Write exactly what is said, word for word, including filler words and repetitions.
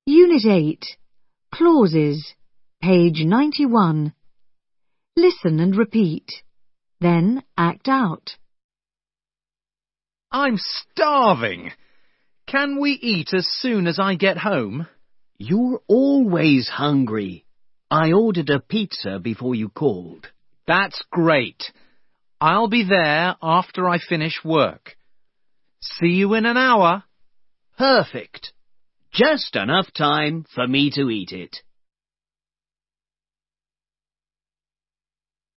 Unit eight, Clauses, page ninety-one. Listen and repeat. Then act out. I'm starving. Can we eat as soon as I get home? You're always hungry. I ordered a pizza before you called. That's great. I'll be there after I finish work. See you in an hour. Perfect. Just enough time for me to eat it.